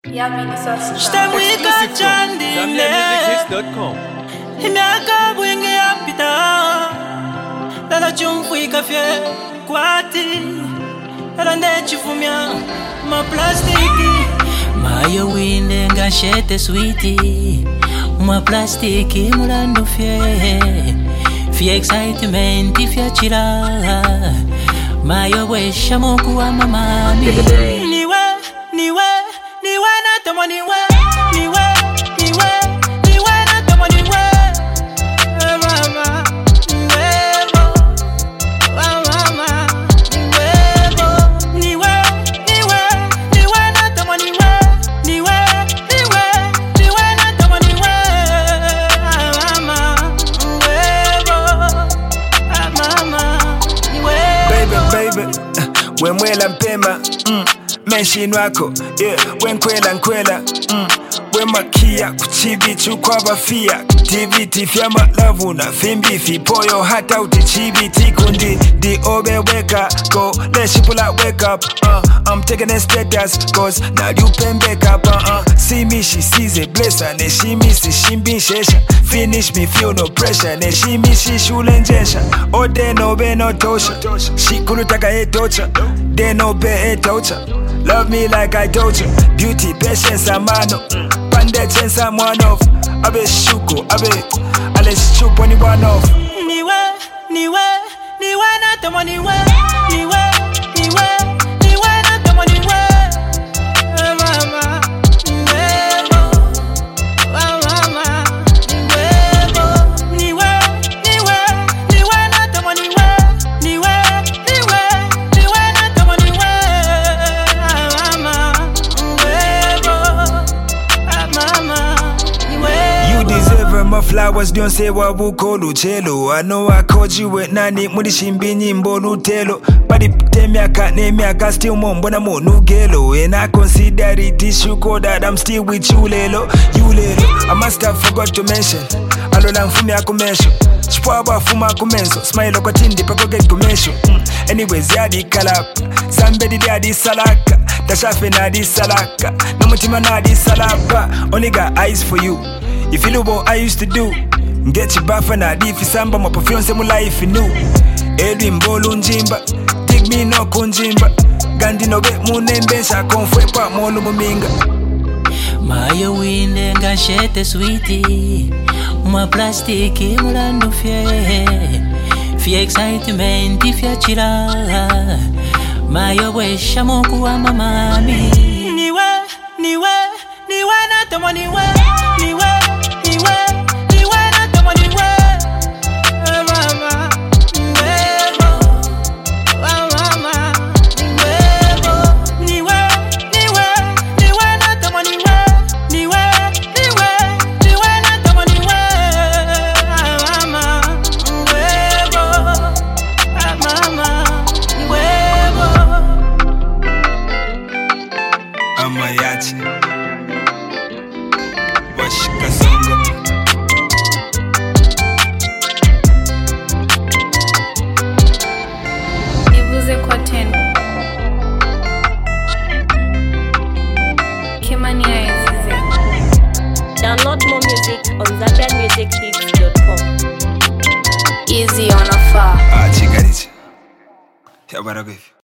Stamwika chandine Imyaka bwingi yapita Lala chumfuika fye kwati Lala ndechifumya ma plastiki Mayo winde nga shete sweetie Ma plastiki mulandu fye Fye excitement fye chila Mayo wesha moku wa mamami Niwe natomo niwe natomo niwe Mama niwevo Mama niwevo Niwe natomo niwe natomo niwe Mama niwevo Mama niwevo Baby wemwela mpema Menshi wako, yeah, wenkwela nkwela Wemakia kuchibichu kwa bafia Activity fyama lavu na fimbifi Poyo hata utichibiti kundi Di obe wake up, go let shipula wake up I'm taking a status, cause now you pen back up See me, she sees a blesser Ne she missi, shimbi shesha Finish me, feel no pressure Ne she mishi, shule njesha Ode no be no tosha She kulutaka e tocha De no be e tocha Love me like I told you Beauty, patience, amano Pande chance, I'm one off Abe shuko, abe Ales chupo ni one off Niwe natomo niwe natomo niwe Mama niwevo Mama niwevo Niwe natomo niwe natomo niwe Mama niwevo Mama niwevo You deserve my flowers, don't say wabuko luchelo I know I called you with nani, mudishimbi nyimbo nutelo Badi temyaka, nemyaka, still mbona monugelo And I consider it issue code that I'm still with you lelo I must have forgot to mention Alola mfumi akumesho Chipwaba fuma akumenso Smile kwa tindi pako get kumesho Anyways, yadi kalap Zambedi yadi salaka Tashafe nadi salaka Namutima nadi salapa Only got eyes for you If you know what I used to do Get you back for nadi Fisamba mapafionse mu life new Edwin mbolu njimba Dig me no kunjimba Gandi no be munembesha Konfwe pa molu muminga Mayo winde nga shete sweetie Ma plastiki mulandu fye excitement fye chila Mayo wesha moku wa mamami Niwe natomo niwe natomo niwe Mama niwevo Mama niwevo Niwe natomo niwe natomo niwe Mama niwevo Mama niwevo Amayachi Washika songo Ivuze kwa tena Kimania Ezize. Download more music on ZambianMusicHits.com. Easy on a far Chikarichi Yabaragwe